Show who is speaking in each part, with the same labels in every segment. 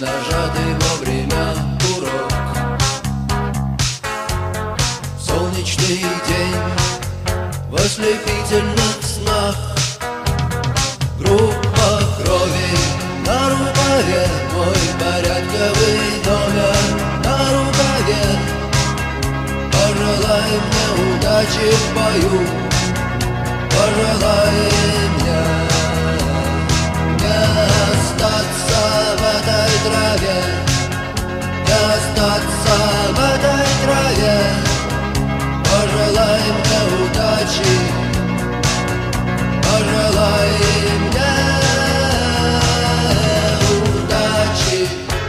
Speaker 1: нажатый вовремя курок. Солнечный день в ослепительных снах, группа крови на рукаве, мой порядковый номер на рукаве. Пожелай мне удачи в бою, пожелай мне не остаться в этой траве, не остаться в этой траве. Пожелай мне удачи, пожелай мне удачи.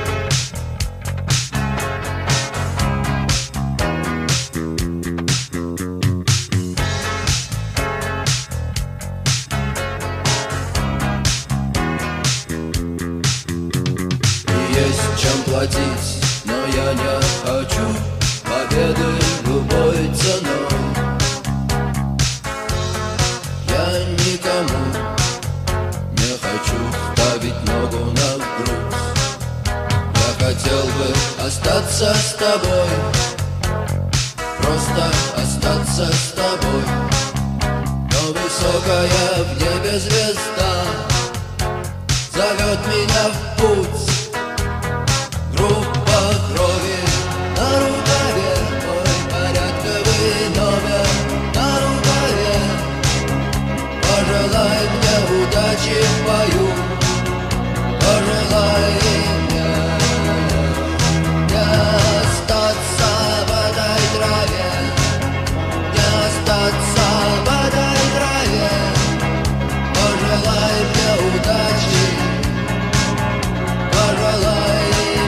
Speaker 1: Есть чем платить, но я не хочу победы любой ценой. Я никому не хочу ставить ногу на грудь. Я хотел бы остаться с тобой, просто остаться с тобой. Но высокая в небе звезда зовет меня в путь. Группа крови на рукаве, мой порядковый номер на рукаве. Пожелай мне удачи в бою, пожелай мне не остаться в этой траве, не остаться в этой траве. Пожелай мне удачи, пожелай.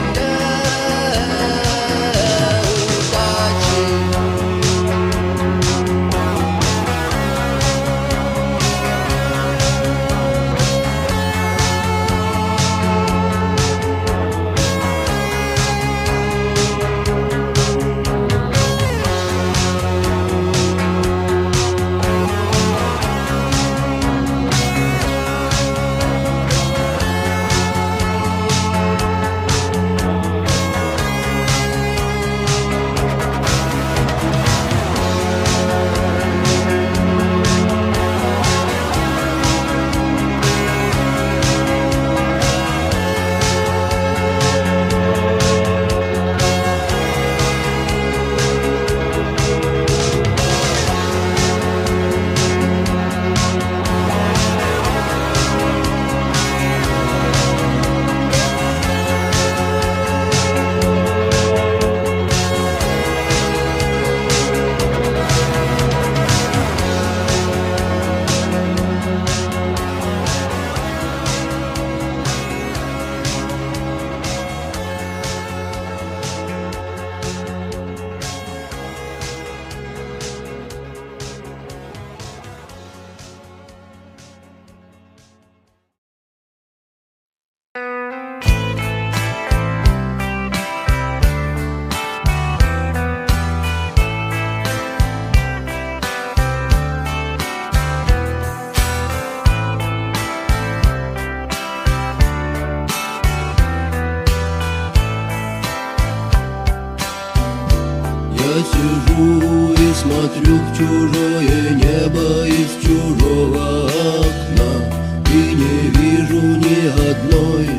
Speaker 1: Я сижу и смотрю в чужое небо из чужого окна, и не вижу ни одной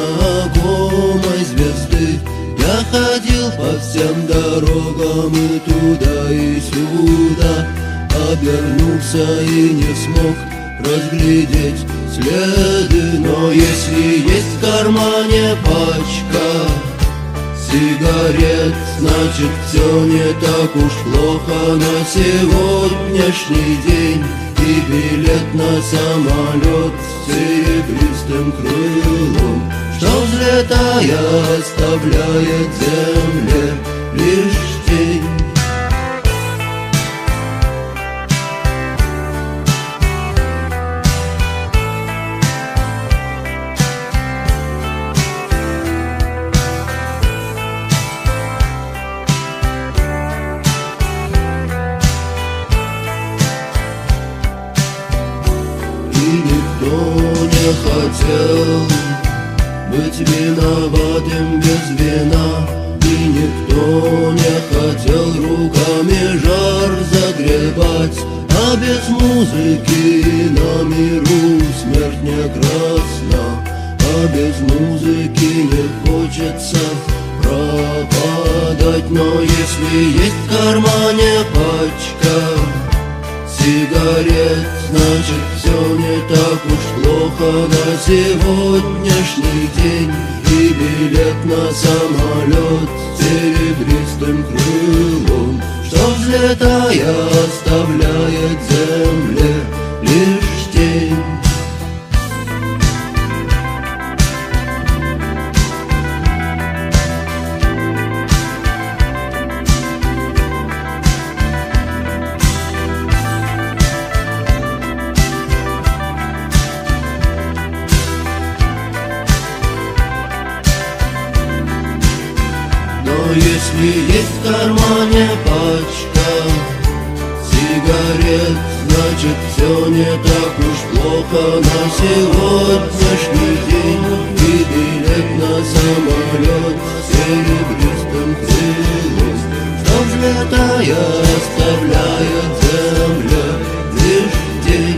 Speaker 1: знакомой звезды. Я ходил по всем дорогам и туда и сюда, обернулся и не смог разглядеть следы. Но если есть в кармане пачка сигарет, значит все не так уж плохо на сегодняшний день. И билет на самолет с серебристым крылом, что взлетая оставляет земле лишь тень. хотел быть виноватым без вина. И никто не хотел руками жар загребать, а без музыки на миру смерть не красна. А без музыки не хочется пропадать. Но если есть в кармане пачка сигарет, значит все не так уж плохо на сегодняшний день. И билет на самолет с серебристым крылом, что взлетая оставляет земле лишь тень. Если есть в кармане пачка сигарет, значит все не так уж плохо на сегодняшний день. И билет на самолет с серебристым крылом, что взлетая оставляет земля лишь тень.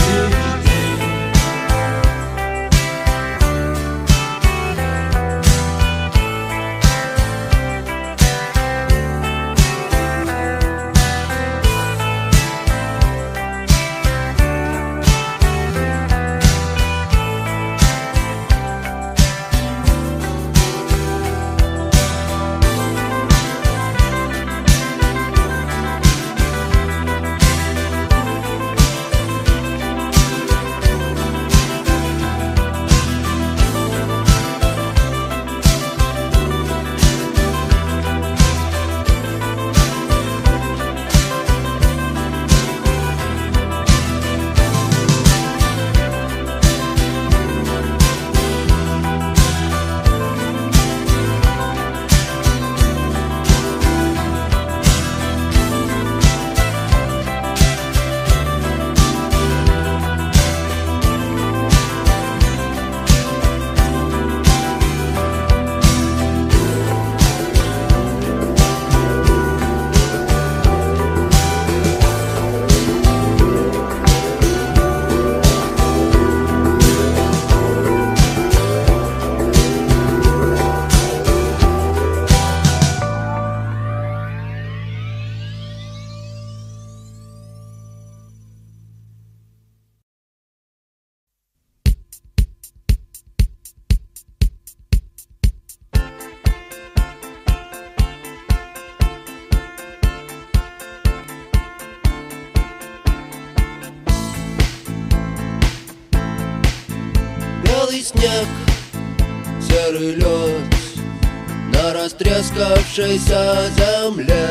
Speaker 1: Белый снег, серый лед на растрескавшейся земле,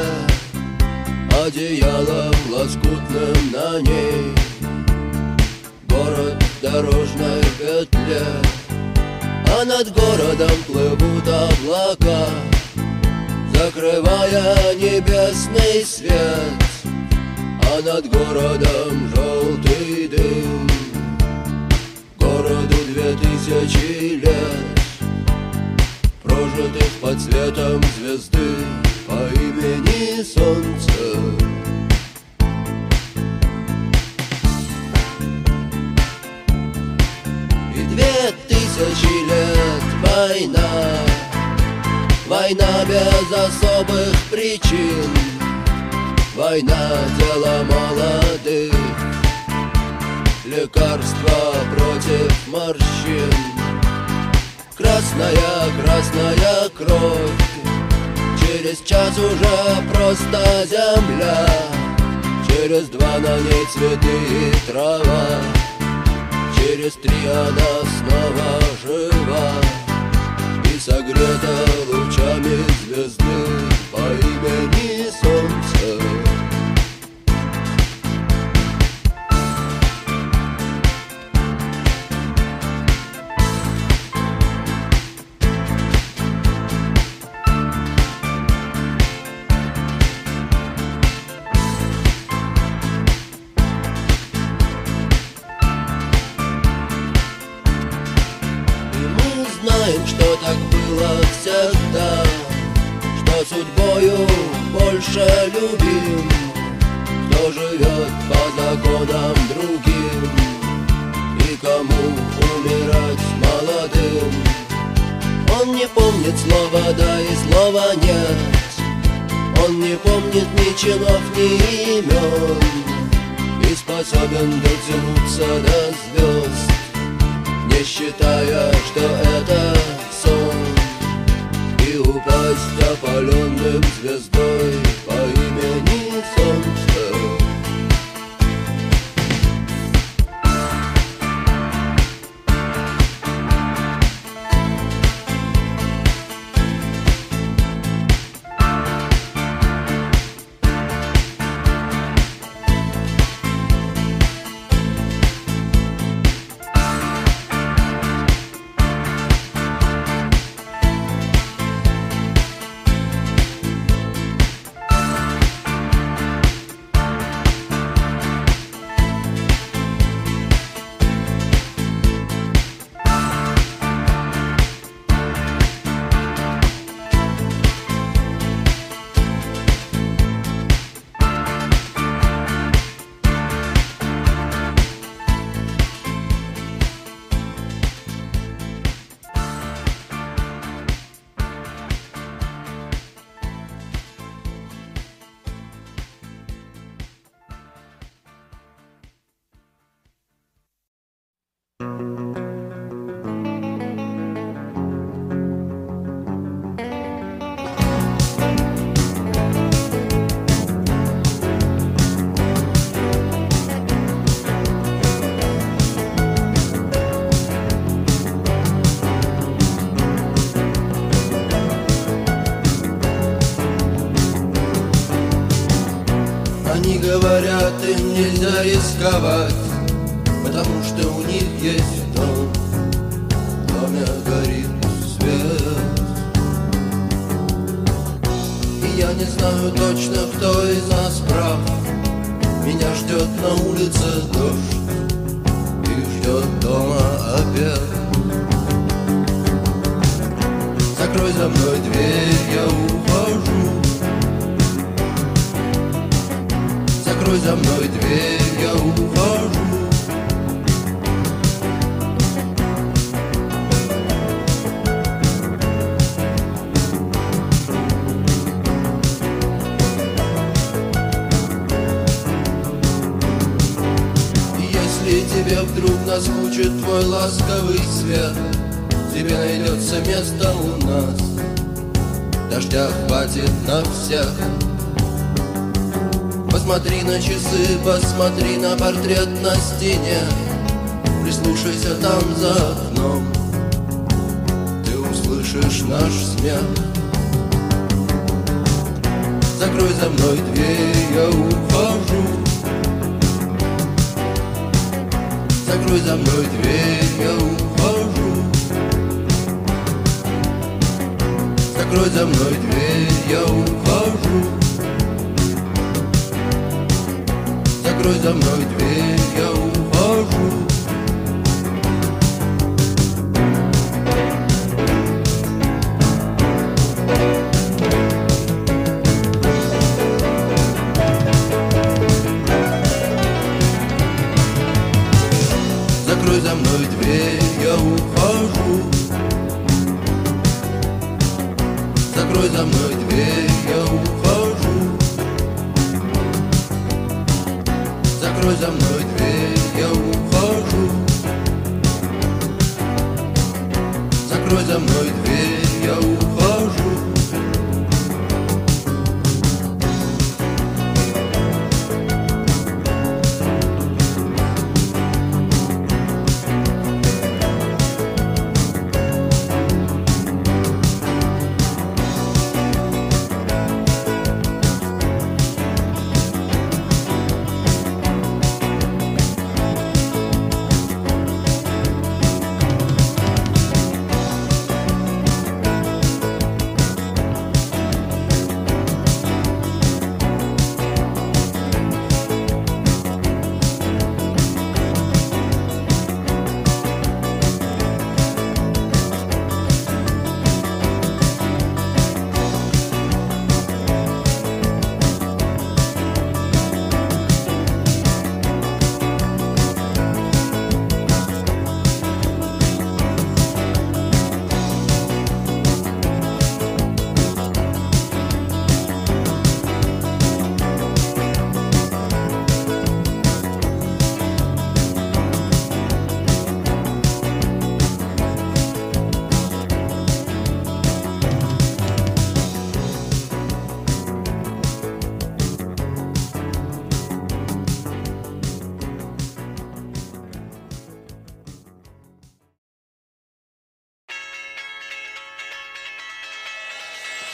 Speaker 1: одеялом лоскутным на ней город в дорожной петле. А над городом плывут облака, закрывая небесный свет. А над городом желтый дым, городу 2000 лет, прожитых под светом звезды по имени Солнце. И 2000 лет война, война без особых причин, война дело молодых, лекарства против морщин. Красная, красная кровь, через час уже просто земля, через 2 на ней цветы и трава, через 3 она снова жива и согрета лучами звезды по имени Солнце. знаем, что так было всегда, что судьбою больше любим, кто живет по законам другим, и кому умирать молодым. Он не помнит слова «да» и слова «нет», он не помнит ни чинов, ни имен, и способен дотянуться до звезд, не считая, что это сон, и упасть опаленным звездой по имени Солнце. Они говорят, им нельзя рисковать, потому что у них есть дом, в доме горит свет. И я не знаю точно, кто из нас прав, меня ждет на улице дождь и ждет дома обед. Закрой за мной дверь, я ухожу. Закрой за мной дверь, я ухожу. Если тебе вдруг наскучит твой ласковый свет, тебе найдется место у нас, дождя хватит на всех. Посмотри на часы, посмотри на портрет на стене, прислушайся там за окном, ты услышишь наш смех. Закрой за мной дверь, я ухожу. Закрой за мной дверь, я ухожу. Закрой за мной дверь, я ухожу. Закрой за мной дверь, я ухожу. Закрой за мной дверь, я ухожу. Закрой за мной дверь, я ухожу. Закрой за мной дверь, я ухожу. Закрой за мной дверь, я ухожу.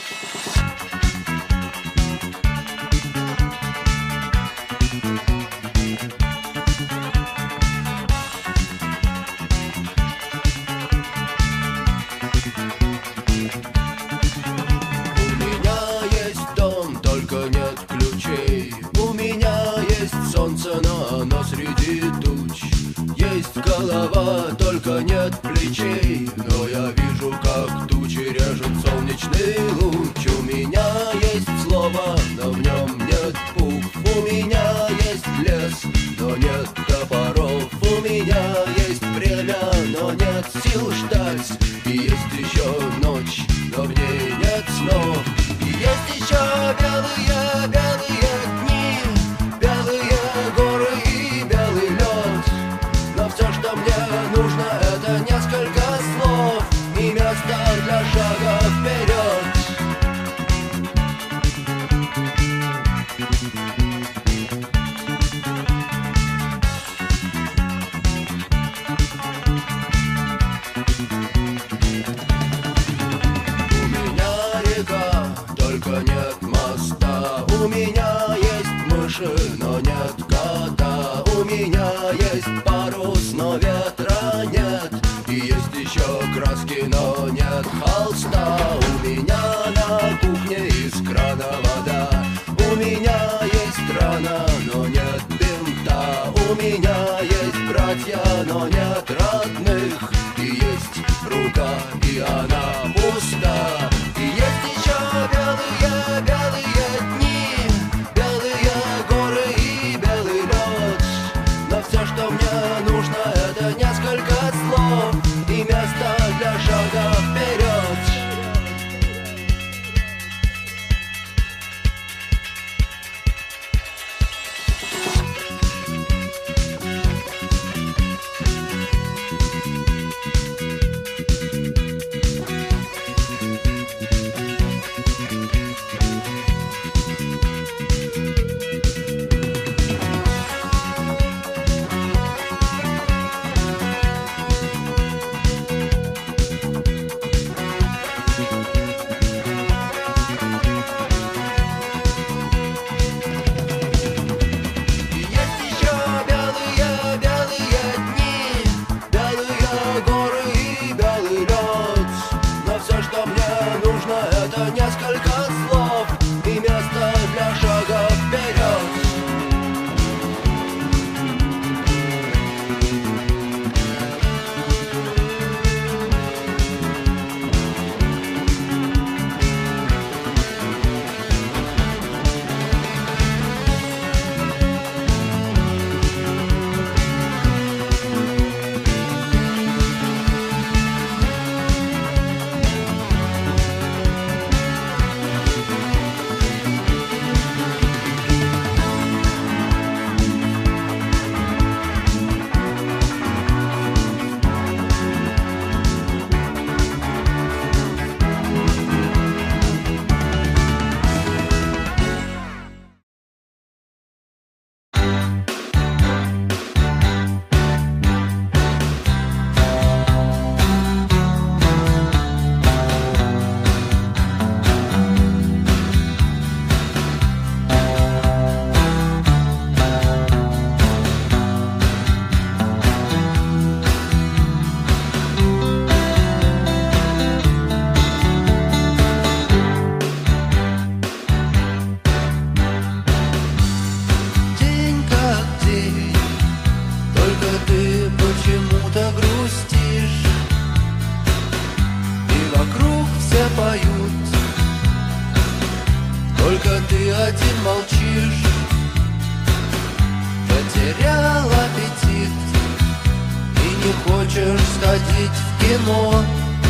Speaker 1: Но оно среди туч. Есть голова, только нет плечей. Но я вижу, как тучи режет солнечный луч. У меня есть слово, но в нем нет букв. У меня есть лес, но нет топоров. У меня есть время, но нет сил ждать. И есть еще ночь, но в ней нет снов. И есть еще белые, белые дни, белые горы и белый лед. Но все, что мне нужно, это несколько слов и место для шага вперед. У меня река, только нет моста. У меня есть мыши, но нет кота. У меня есть парус, но ветра нет. И есть еще краски, но нет холста. У меня на кухне из крана вода. У меня есть рана, но нет бинта. У меня есть братья, но нет родных. И есть рука, и она пуста. И есть еще белые, белые дни, белые горы и белый лед. Но все, что мне нужно, это несколько слов и место для шага вперед. Несколько слов и место для шага вперед. Только ты один молчишь. Потерял аппетит и не хочешь сходить в кино.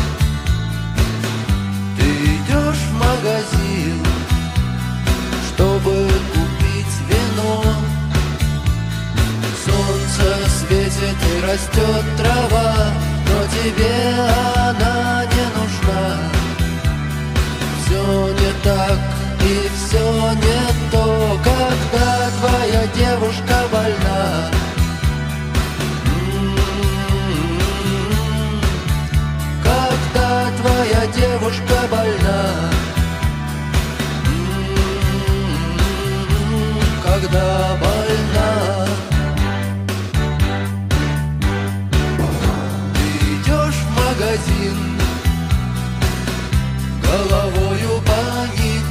Speaker 1: Ты идешь в магазин, чтобы купить вино. Солнце светит и растет трава, но тебе она не нужна. Все не так и все не то, когда твоя девушка больна. Когда твоя девушка больна. один, головою поник,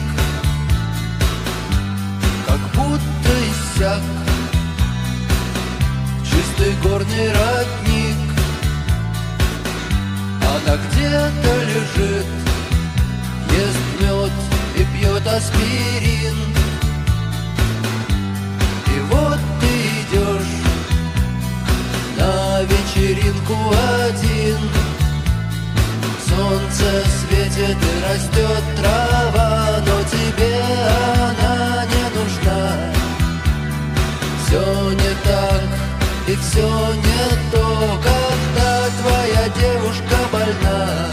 Speaker 1: как будто иссяк чистый горный родник. Она где-то лежит, ест мед и пьет аспирин. И вот ты идешь на вечеринку один. Солнце светит и растет трава, но тебе она не нужна. Все не так и все не то, когда твоя девушка больна.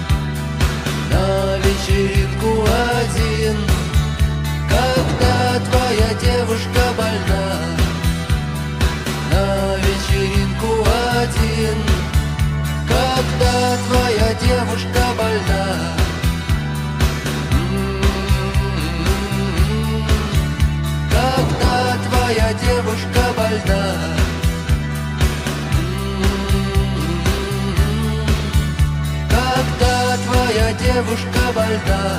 Speaker 1: На вечеринку один, когда твоя девушка больна. На вечеринку один, когда твоя девушка больна. Когда твоя девушка больна. Когда твоя девушка больна.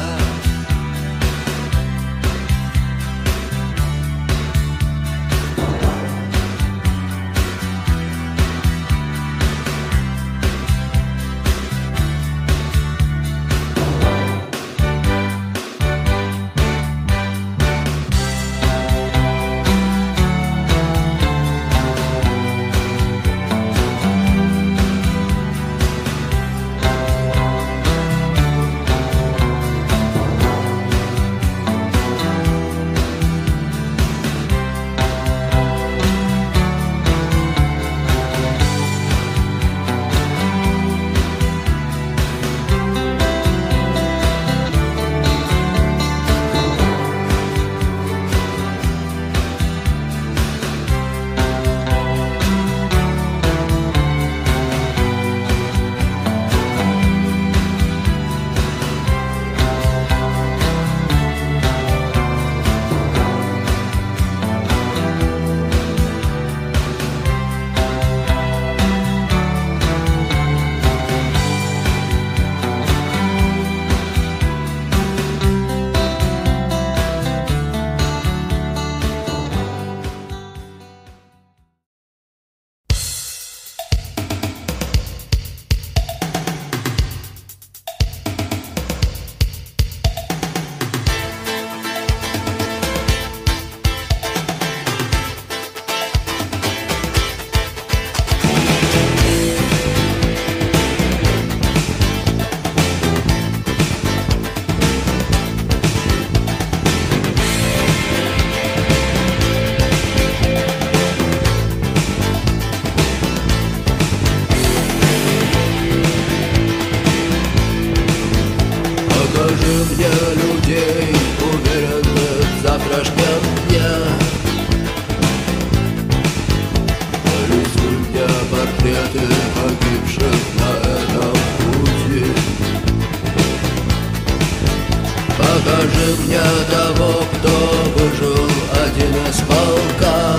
Speaker 1: Покажи мне того, кто выжил один из полка.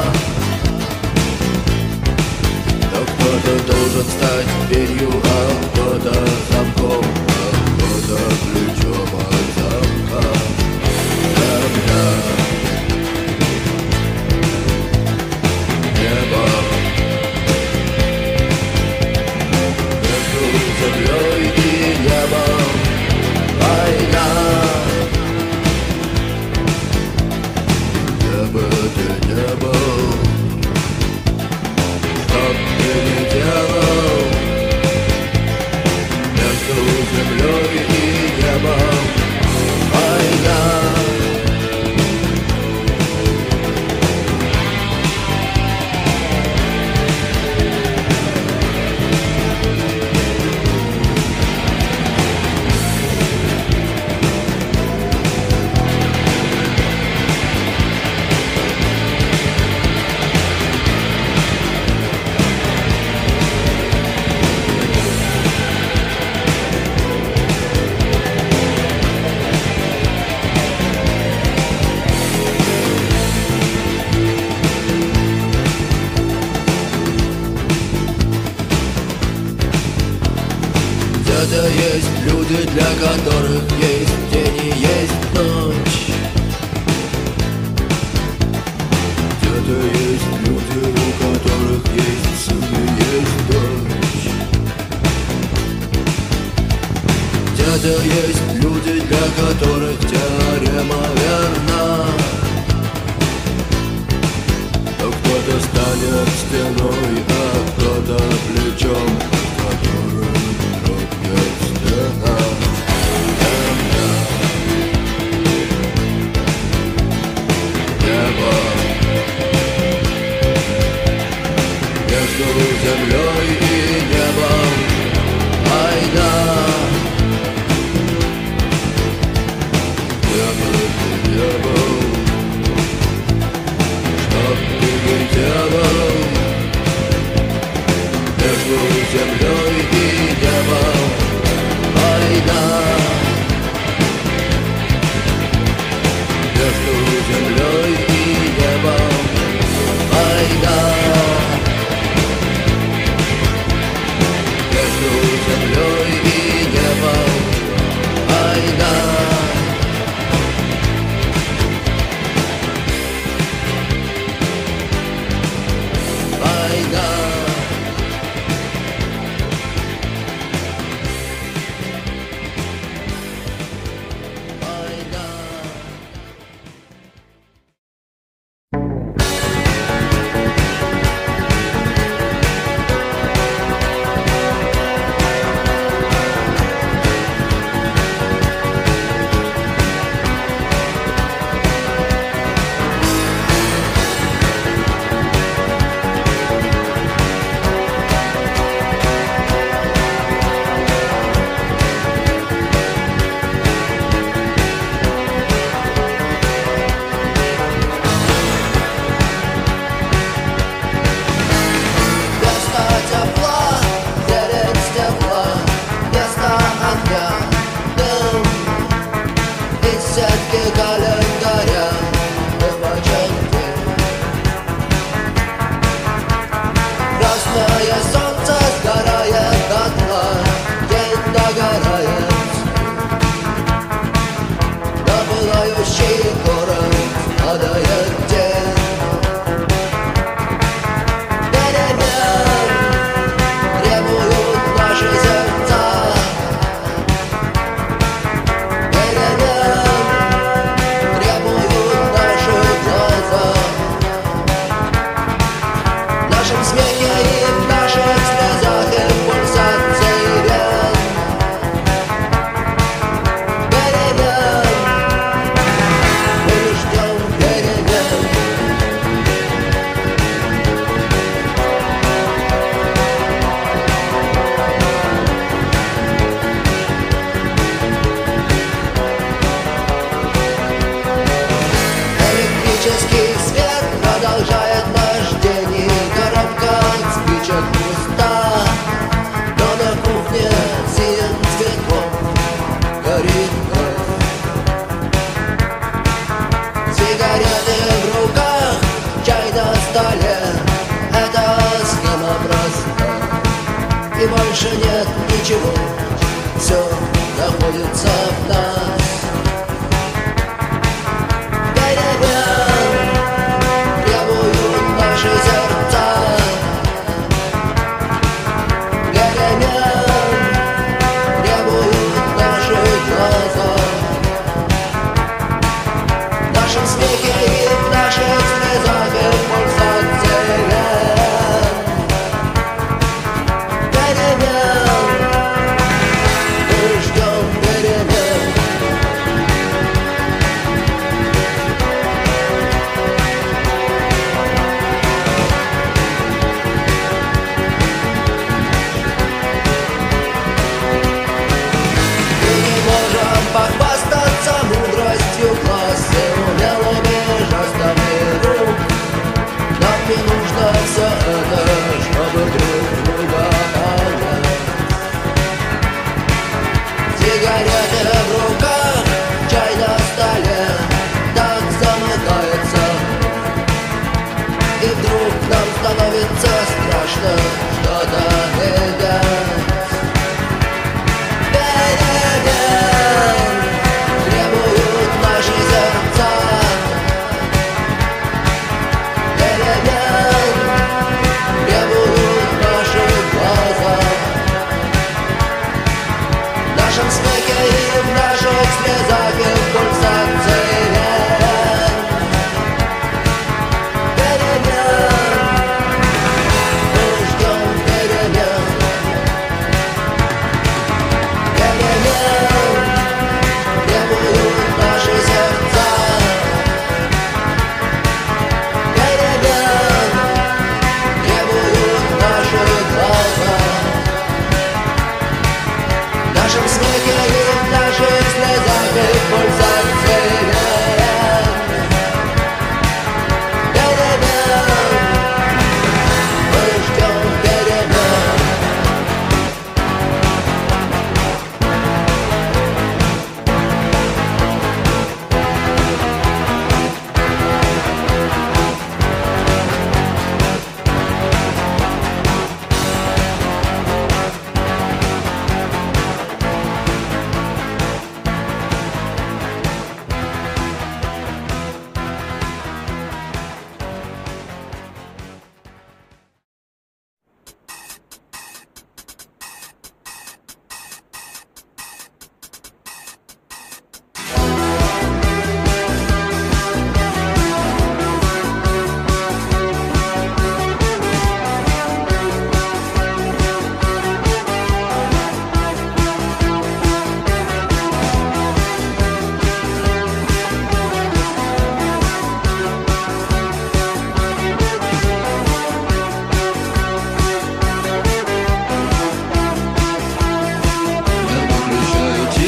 Speaker 1: Но кто-то должен стать дверью, а кто-то замком, а кто-то ключом от замка. Когда небо между землей и небом война. Где бы ты не был, что б ты ни делал, Где-то есть люди, для которых есть день и есть ночь. Где-то есть люди, у которых есть сын и есть дочь. Где-то есть люди, для которых теорема верна. Но кто-то станет стеной, а кто-то плечом, под которым дрогнет стена. Небо между землей и небом, война. Между землей и небом война. Между землей и небом война. Между землей и небом война. И больше нет ничего, все находится в нас. Перемен требуют наши сердца. Перемен требуют наши глаза. В нашем смехе и в наших слезах и в пульсациях. Мы ждем перемен.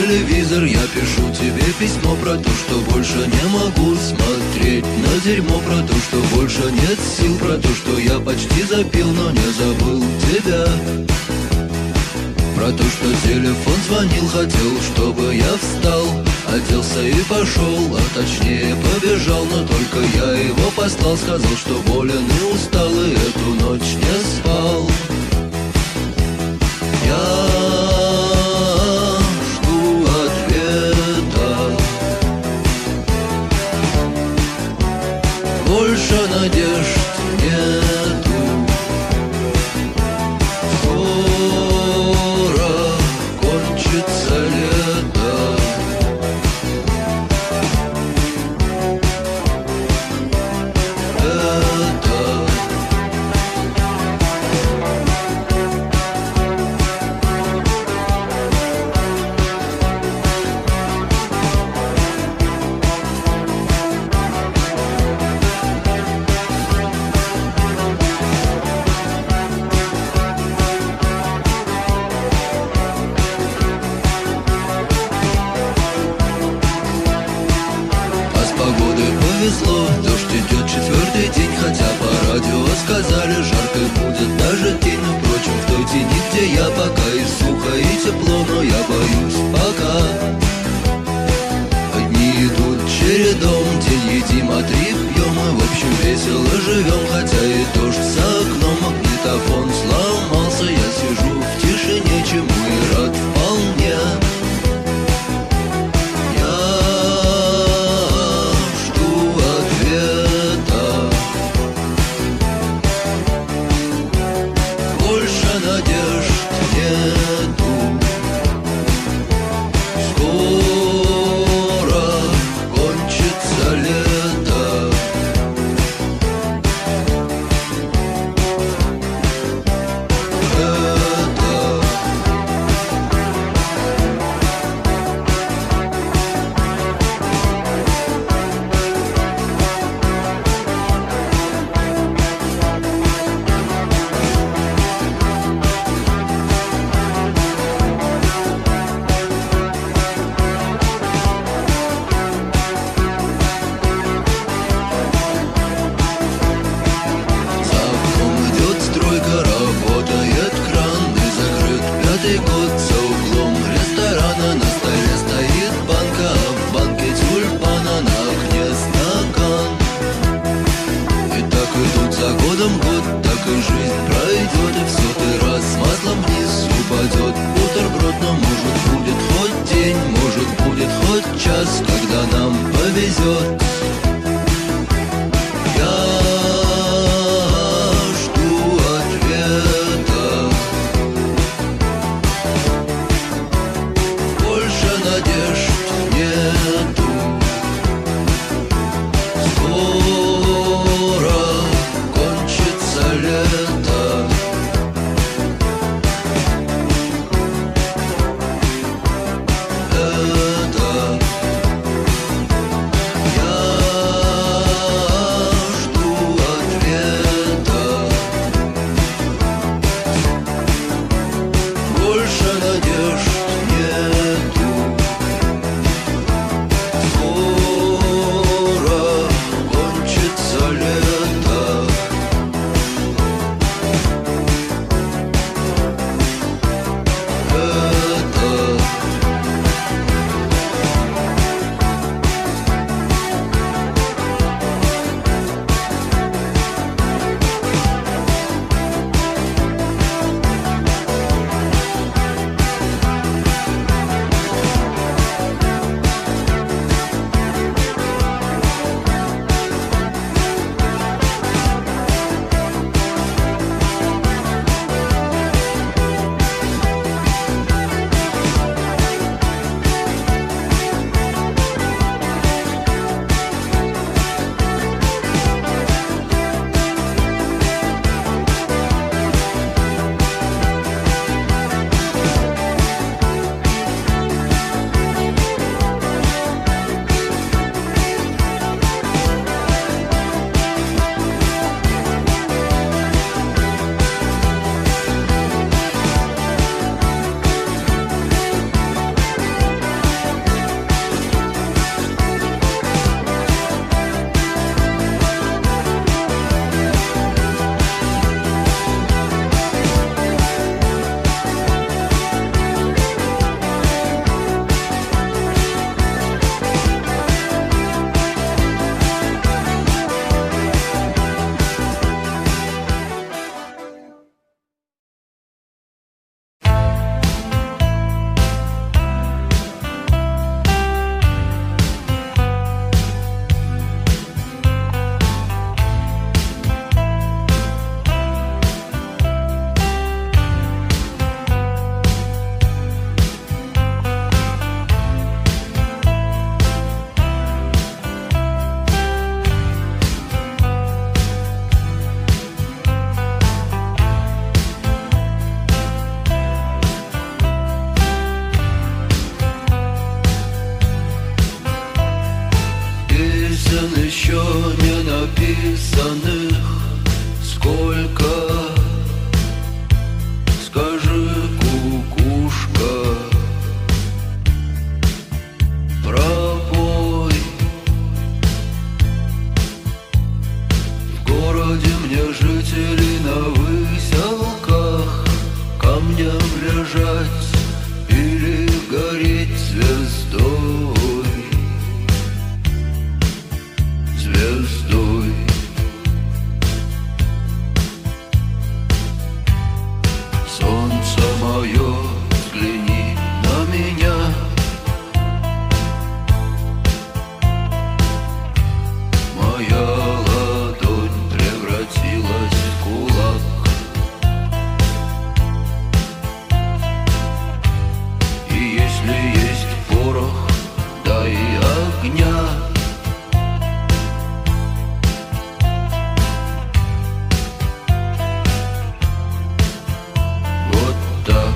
Speaker 1: телевизор, я пишу тебе письмо про то, что больше не могу смотреть на дерьмо, про то, что больше нет сил, про то, что я почти запил, но не забыл тебя. Про то, что телефон звонил, хотел, чтобы я встал, оделся и пошел, а точнее побежал, но только я его послал, сказал, что болен и устал, и эту ночь не спал. Я жду ответа, больше надежд нету. Скоро кончится лето. Повезло, дождь идет четвертый день, хотя по радио сказали, жарко будет даже тень. Впрочем, в той тени, где я, пока и сухо, и тепло, но я боюсь пока. Дни идут чередом, день едим, а три пьем, и в общем весело живем, хотя и дождь за окном, магнитофон сломался, я сижу в тишине, чему и рад вполне. Когда нам повезет, я жду ответа. Больше надежд нету. Скоро кончится лето. Я лежать или гореть звездой, звездой. Солнце мое, взгляни на меня. Моя ладонь превратилась в кулак. И если есть порох, дай огня. Вот так.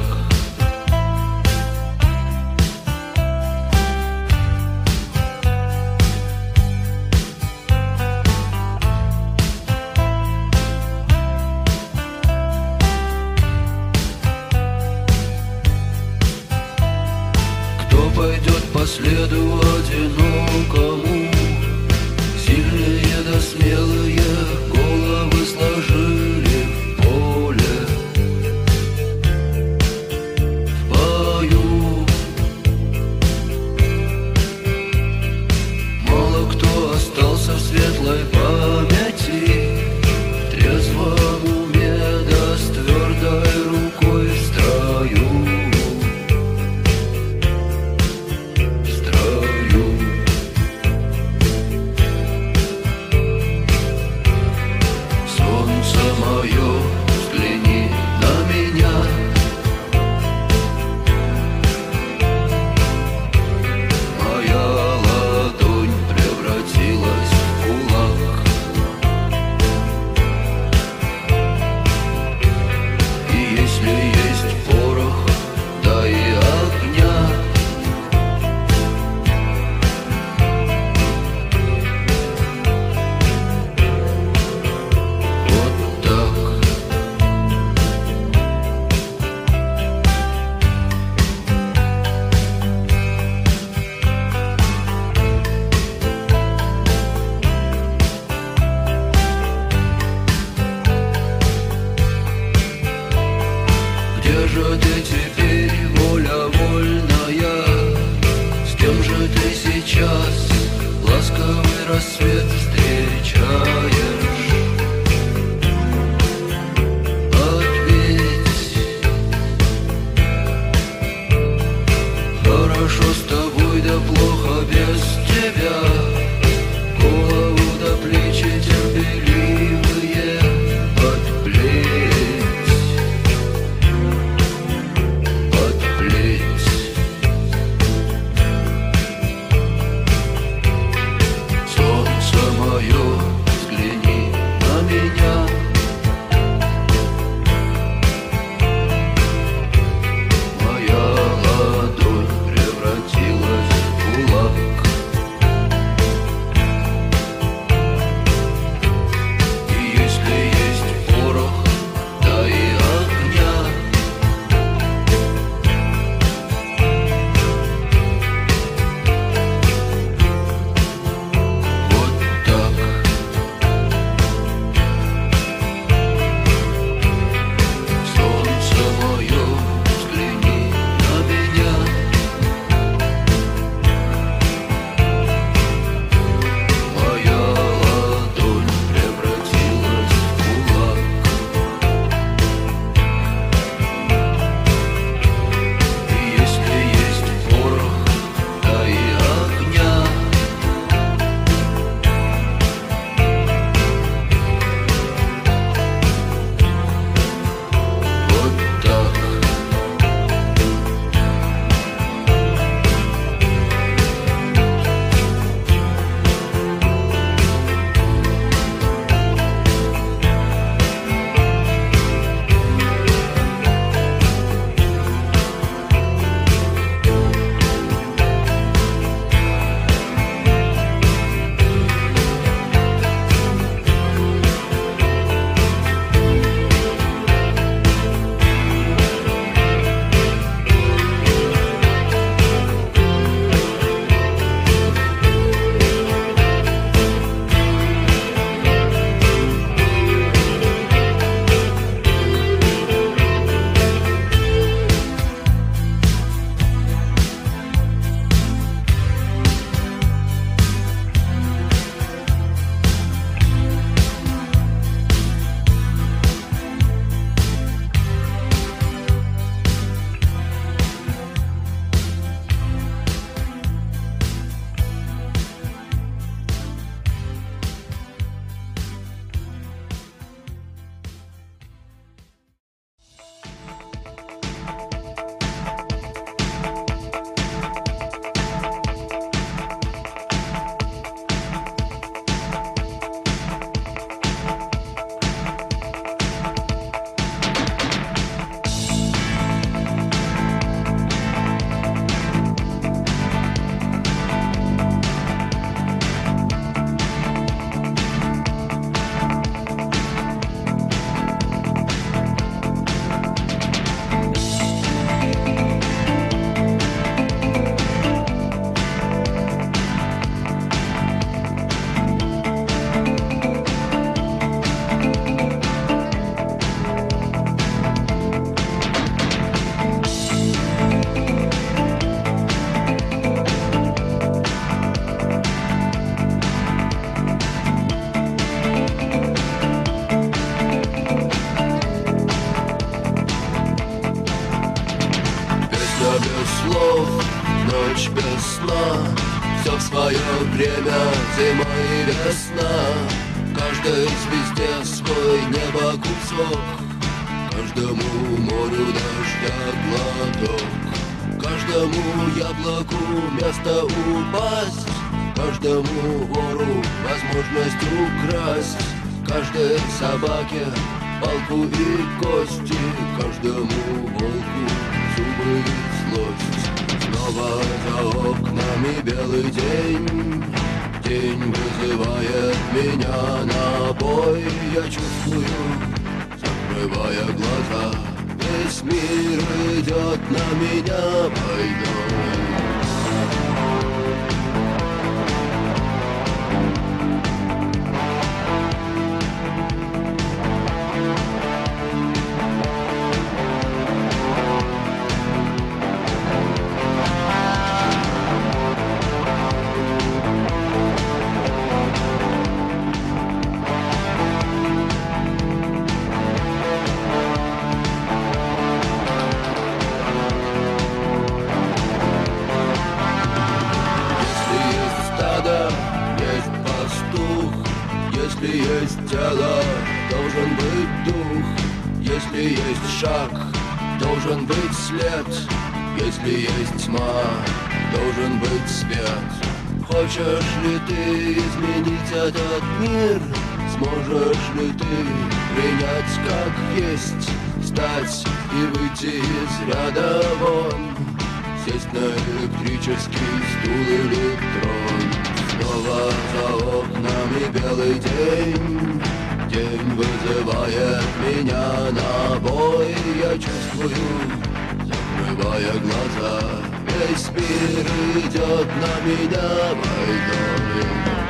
Speaker 1: Кто пойдет по следу одинокому? Сильные да смелые головы сложили в поле, в бою. Мало кто остался в светлой памяти, в трезвом уме да с твердой рукой в строю. Мое, взгляни на меня. Моя ладонь превратилась в кулак. И если есть порох, дай огня. Где же ты теперь, воля вольная? С кем же ты сейчас ласковый рассвет встречаешь? Ответь. Хорошо с тобой, да плохо без тебя. Голову до плечи терпеливые подплеть. Мое, взгляни на меня. Моя ладонь превратилась в кулак. слов, ночь без сна. Все в свое время, зима и весна. Каждой звезде свой небо кусок, каждому морю дождя глоток, каждому яблоку место упасть, каждому вору возможность украсть, каждой собаке палку и кости, каждому волку зубы и злость. Снова за окнами белый день, день вызывает меня на бой. Я чувствую, закрывая глаза, весь мир идет на меня войной. Если есть тело, должен быть дух. Если есть шаг, должен быть след. Если есть тьма, должен быть свет. Хочешь ли ты изменить этот мир? Сможешь ли ты принять как есть? Встать и выйти из ряда вон, сесть на электрический стул или трон. Снова за окнами белый день, день вызывает меня на бой. Я чувствую, закрывая глаза, весь мир идет на меня войной.